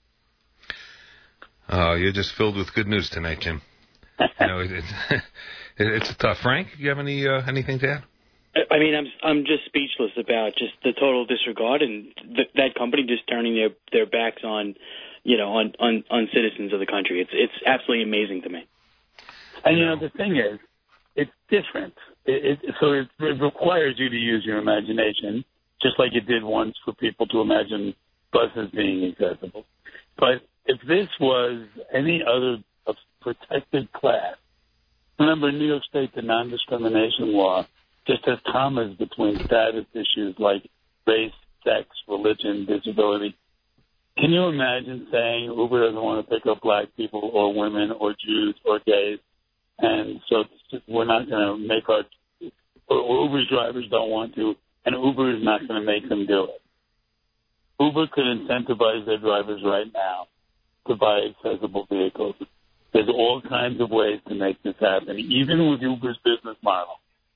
Oh, you're just filled with good news tonight, Jim. You know, it, it, it's tough. Frank, you have any uh, anything to add? I mean, I'm I'm just speechless about just the total disregard and th- that company just turning their their backs on, you know, on, on, on citizens of the country. It's it's absolutely amazing to me. And you know, the thing is, it's different. It, it, so it, it requires you to use your imagination, just like it did once for people to imagine buses being accessible. But if this was any other protected class, remember in New York State, the non-discrimination law just has commas between status issues like race, sex, religion, disability. Can you imagine saying Uber doesn't want to pick up black people or women or Jews or gays, and so we're not going to make our or Uber's drivers don't want to, and Uber is not going to make them do it. Uber could incentivize their drivers right now to buy accessible vehicles. There's all kinds of ways to make this happen, even with Uber's business model.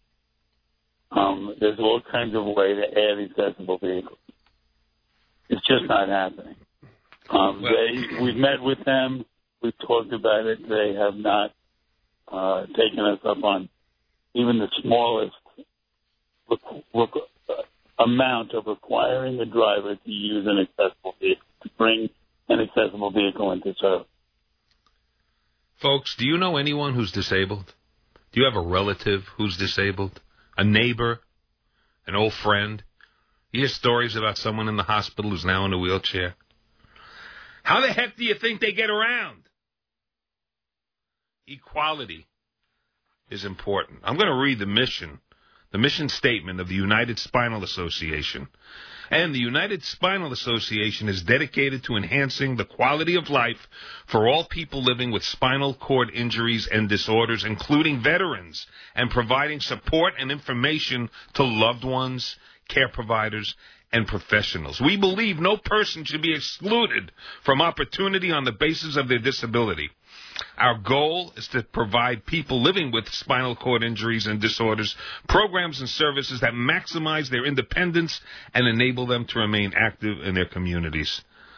Um, there's all kinds of ways to add accessible vehicles. It's just not happening. Um, they, we've met with them. We've talked about it. They have not uh, taken us up on even the smallest requ- requ- amount of requiring a driver to use an accessible vehicle, to bring an accessible vehicle into service. Folks, do you know anyone who's disabled? Do you have a relative who's disabled? A neighbor? An old friend? You hear stories about someone in the hospital who's now in a wheelchair? How the heck do you think they get around? Equality is important. I'm going to read the mission, the mission statement of the United Spinal Association. And the United Spinal Association is dedicated to enhancing the quality of life for all people living with spinal cord injuries and disorders, including veterans, and providing support and information to loved ones, care providers, and professionals. We believe no person should be excluded from opportunity on the basis of their disability. Our goal is to provide people living with spinal cord injuries and disorders programs and services that maximize their independence and enable them to remain active in their communities.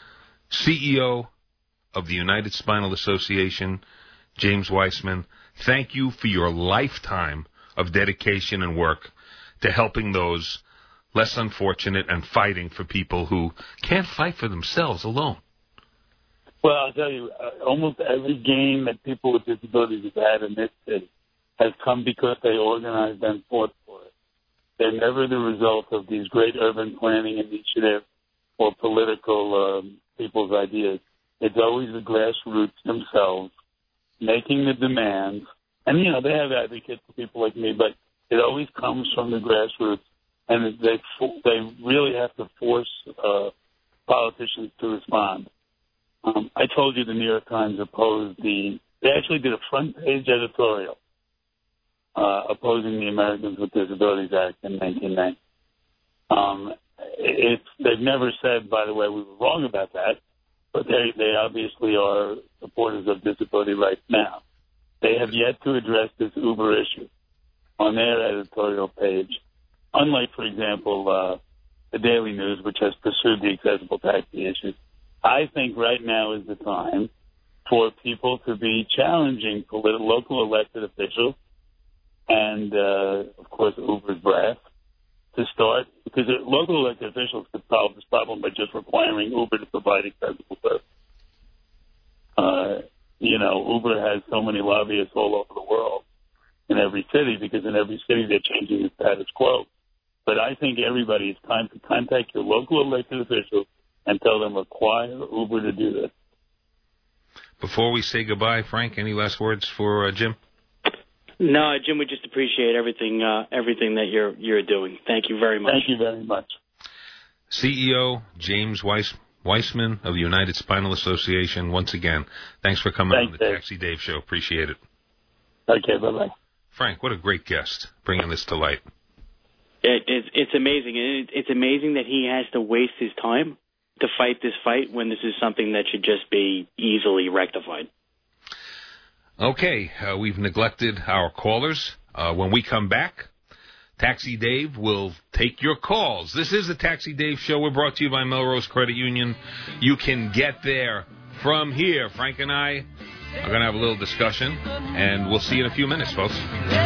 C E O of the United Spinal Association, James Weissman, thank you for your lifetime of dedication and work to helping those less unfortunate and fighting for people who can't fight for themselves alone. Well, I'll tell you, uh, almost every game that people with disabilities have had in this city has come because they organized and fought for it. They're never the result of these great urban planning initiatives or political um, people's ideas. It's always the grassroots themselves making the demands. And, you know, they have advocates for people like me, but it always comes from the grassroots. And they they really have to force uh, politicians to respond. Um, I told you the New York Times opposed the, they actually did a front page editorial uh, opposing the Americans with Disabilities Act in nineteen ninety. Um, it's, they've never said, by the way, we were wrong about that, but they, they obviously are supporters of disability rights now. They have yet to address this Uber issue on their editorial page, unlike, for example, uh, the Daily News, which has pursued the accessible taxi issue. I think right now is the time for people to be challenging political, local elected officials and, uh, of course, Uber's brass to start, because local elected officials could solve this problem by just requiring Uber to provide accessible service. Uh, you know, Uber has so many lobbyists all over the world in every city, because in every city they're changing the status quo. But I think everybody, it's time to contact your local elected officials and tell them require Uber to do this. Before we say goodbye, Frank, any last words for uh, Jim? No, Jim, we just appreciate everything uh, everything that you're you're doing. Thank you very much. Thank you very much. C E O James Weiss, Weissman of the United Spinal Association, once again, thanks for coming Thanks, on the Dave. Taxi Dave Show. Appreciate it. Okay, bye-bye. Frank, what a great guest, bringing this to light. It, it's, it's amazing. It, it's amazing that he has to waste his time to fight this fight when this is something that should just be easily rectified. Okay, uh, we've neglected our callers. Uh, when we come back, Taxi Dave will take your calls. This is the Taxi Dave Show. We're brought to you by Melrose Credit Union. You can get there from here. Frank and I are going to have a little discussion, and we'll see you in a few minutes, folks.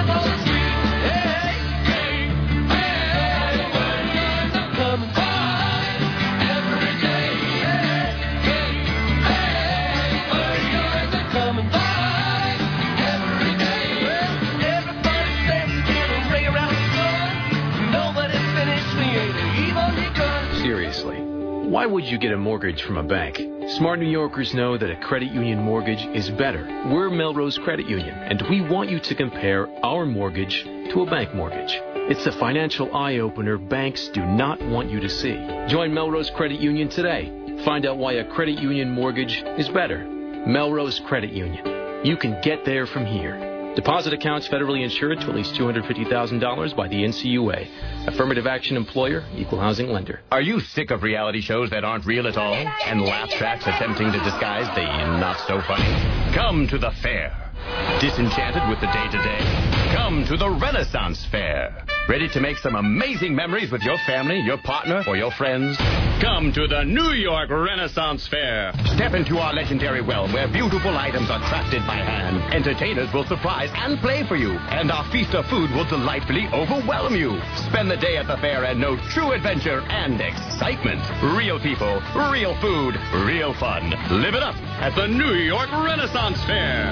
Seriously, why would you get a mortgage from a bank? Smart New Yorkers know that a credit union mortgage is better. We're Melrose Credit Union, and we want you to compare our mortgage to a bank mortgage. It's a financial eye-opener banks do not want you to see. Join Melrose Credit Union today. Find out why a credit union mortgage is better. Melrose Credit Union. You can get there from here. Deposit accounts federally insured to at least two hundred fifty thousand dollars by the N C U A. Affirmative action employer, equal housing lender. Are you sick of reality shows that aren't real at all? And laugh tracks attempting to disguise the not so funny? Come to the fair. Disenchanted with the day-to-day? Come to the Renaissance Fair. Ready to make some amazing memories with your family, your partner, or your friends? Come to the New York Renaissance Fair. Step into our legendary realm where beautiful items are crafted by hand. Entertainers will surprise and play for you. And our feast of food will delightfully overwhelm you. Spend the day at the fair and know true adventure and excitement. Real people, real food, real fun. Live it up at the New York Renaissance Fair.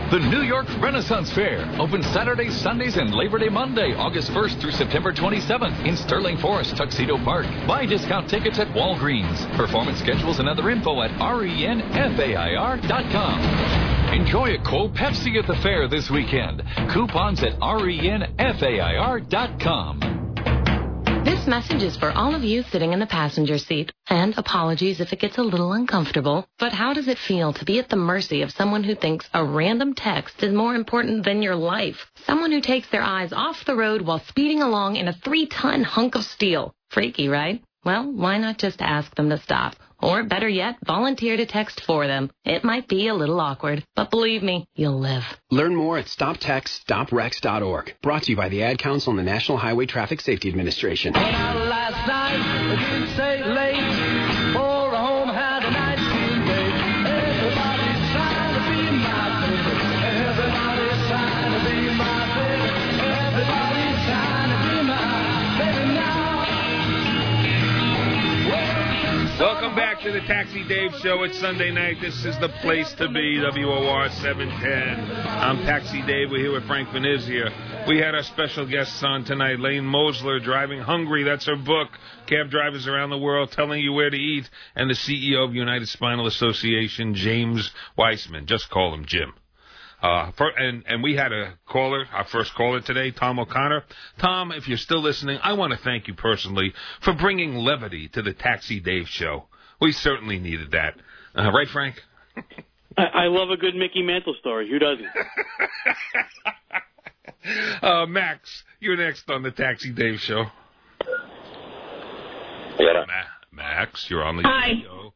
The New York Renaissance Fair. Open Saturdays, Sundays, and Labor Day Monday, August first through September twenty-seventh in Sterling Forest, Tuxedo Park. Buy discount tickets at Walgreens. Performance schedules and other info at renfair dot com. Enjoy a cold Pepsi at the fair this weekend. Coupons at renfair dot com. This message is for all of you sitting in the passenger seat. And apologies if it gets a little uncomfortable. But how does it feel to be at the mercy of someone who thinks a random text is more important than your life? Someone who takes their eyes off the road while speeding along in a three-ton hunk of steel. Freaky, right? Well, why not just ask them to stop? Or better yet, volunteer to text for them. It might be a little awkward, but believe me, you'll live. Learn more at stop text stop rex dot org. Brought to you by the Ad Council and the National Highway Traffic Safety Administration. Last night, I didn't stay late. For a home had a nice clean day. Everybody's trying to be my favorite. Everybody's trying to be my favorite. Everybody's trying to be my favorite now. Welcome back to the Taxi Dave Show. It's Sunday night. This is the place to be, W O R seven ten. I'm Taxi Dave. We're here with Frank Venezia. We had our special guests on tonight, Lane Mosler, Driving Hungry. That's her book, Cab Drivers Around the World Telling You Where to Eat, and the C E O of United Spinal Association, James Weissman. Just call him Jim. Uh, for, and, and we had a caller, our first caller today, Tom O'Connor. Tom, if you're still listening, I want to thank you personally for bringing levity to the Taxi Dave Show. We certainly needed that. Uh, right, Frank? I, I love a good Mickey Mantle story. Who doesn't? uh, Max, you're next on the Taxi Dave Show. Yeah. Ma- Max, you're on the Hi. show.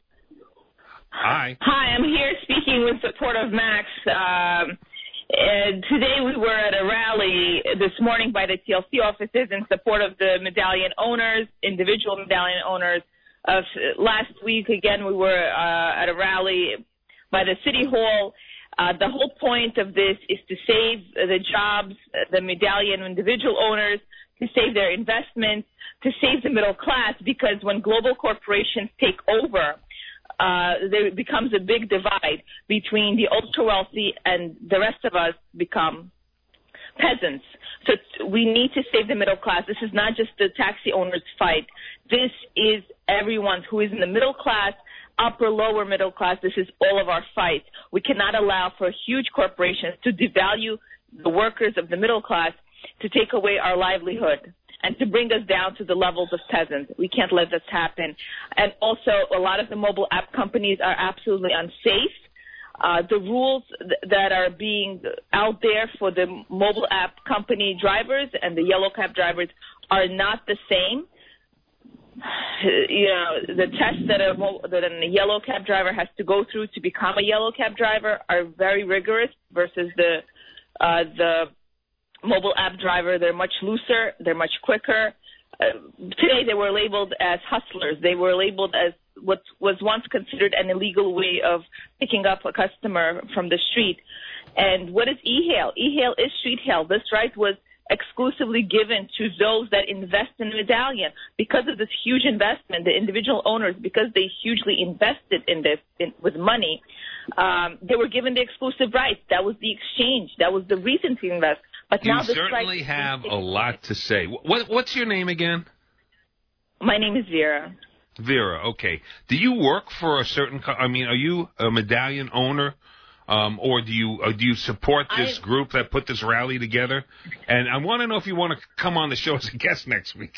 Hi. Hi, I'm here speaking with support of Max. Um, and today we were at a rally this morning by the T L C offices in support of the medallion owners, individual medallion owners. Uh, last week, again, we were uh, at a rally by the City Hall. Uh, the whole point of this is to save the jobs, the medallion individual owners, to save their investments, to save the middle class, because when global corporations take over, Uh, there becomes a big divide between the ultra-wealthy and the rest of us become peasants. So t- we need to save the middle class. This is not just the taxi owners' fight. This is everyone who is in the middle class, upper, lower middle class. This is all of our fight. We cannot allow for huge corporations to devalue the workers of the middle class, to take away our livelihood, and to bring us down to the levels of peasants. We can't let this happen. And also, a lot of the mobile app companies are absolutely unsafe. Uh, the rules th- that are being out there for the mobile app company drivers and the yellow cab drivers are not the same. You know, the tests that a, mo- that a yellow cab driver has to go through to become a yellow cab driver are very rigorous versus the uh, the mobile app driver. They're much looser. They're much quicker. Uh, today they were labeled as hustlers. They were labeled as what was once considered an illegal way of picking up a customer from the street. And what is e-hail? E-hail is street hail. This right was exclusively given to those that invest in the medallion. Because of this huge investment, the individual owners, because they hugely invested in this in, with money, um, they were given the exclusive rights. That was the exchange. That was the reason to invest. But you now this certainly right have a lot to say. What, what's your name again? My name is Vera. Vera, okay. Do you work for a certain, co- I mean, are you a medallion owner? Um, or do you uh, do you support this I, group that put this rally together? And I want to know if you want to come on the show as a guest next week.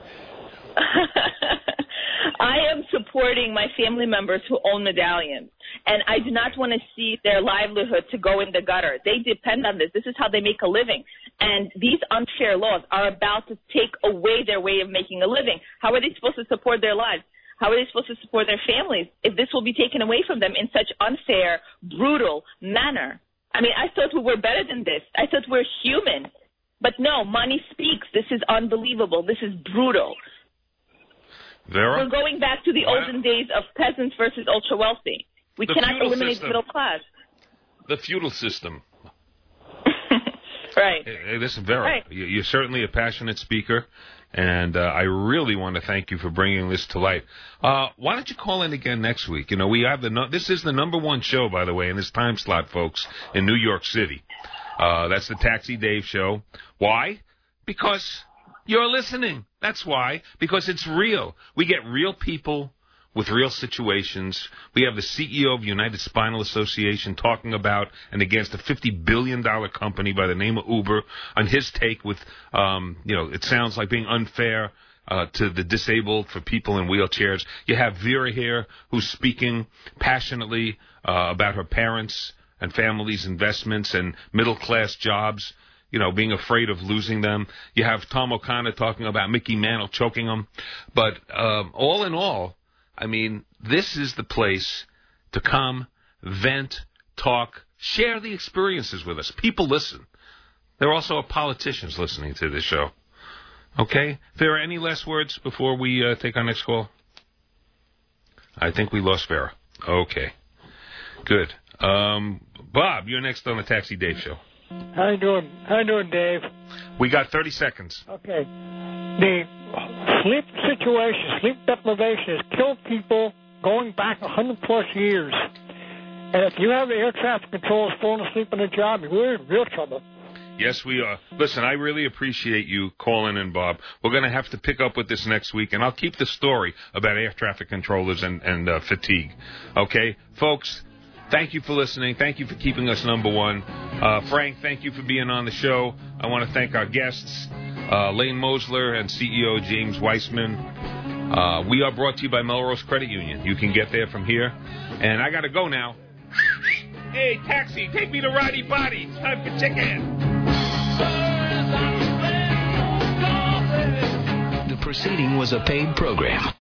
I am supporting my family members who own medallions, and I do not want to see their livelihood to go in the gutter. They depend on this. This is how they make a living. And these unfair laws are about to take away their way of making a living. How are they supposed to support their lives? How are they supposed to support their families if this will be taken away from them in such unfair, brutal manner? I mean, I thought we were better than this. I thought we're human. But no, money speaks. This is unbelievable. This is brutal. Vera? We're going back to the What? olden days of peasants versus ultra-wealthy. We The cannot feudal eliminate system. the middle class. The feudal system. Right. Hey, hey, listen, Vera, Right. you- you're certainly a passionate speaker, And uh, I really want to thank you for bringing this to light. Uh, why don't you call in again next week? You know, we have the no- this is the number one show, by the way, in this time slot, folks, in New York City. Uh, that's the Taxi Dave Show. Why? Because you're listening. That's why. Because it's real. We get real people with real situations. We have the C E O of United Spinal Association talking about and against a fifty billion dollars company by the name of Uber on his take with, um, you know, it sounds like being unfair uh, to the disabled for people in wheelchairs. You have Vera here who's speaking passionately uh, about her parents and family's investments and middle-class jobs, you know, being afraid of losing them. You have Tom O'Connor talking about Mickey Mantle choking him. But um, all in all, I mean, this is the place to come, vent, talk, share the experiences with us. People listen. There also are politicians listening to this show. Okay? Vera, any last words before we uh, take our next call? I think we lost Vera. Okay. Good. Um, Bob, you're next on the Taxi Dave Show. How you doing? How you doing, Dave? We got thirty seconds. Okay. The sleep situation, sleep deprivation has killed people going back one hundred plus years. And if you have the air traffic controllers falling asleep on the job, you're in real trouble. Yes, we are. Listen, I really appreciate you calling in, Bob. We're going to have to pick up with this next week, and I'll keep the story about air traffic controllers and, and uh, fatigue. Okay? Folks, thank you for listening. Thank you for keeping us number one. Uh, Frank, thank you for being on the show. I want to thank our guests, uh, Lane Mosler and C E O James Weissman. Uh, we are brought to you by Melrose Credit Union. You can get there from here. And I got to go now. Hey, taxi, take me to Roddy Body. It's time for chicken. The proceeding was a paid program.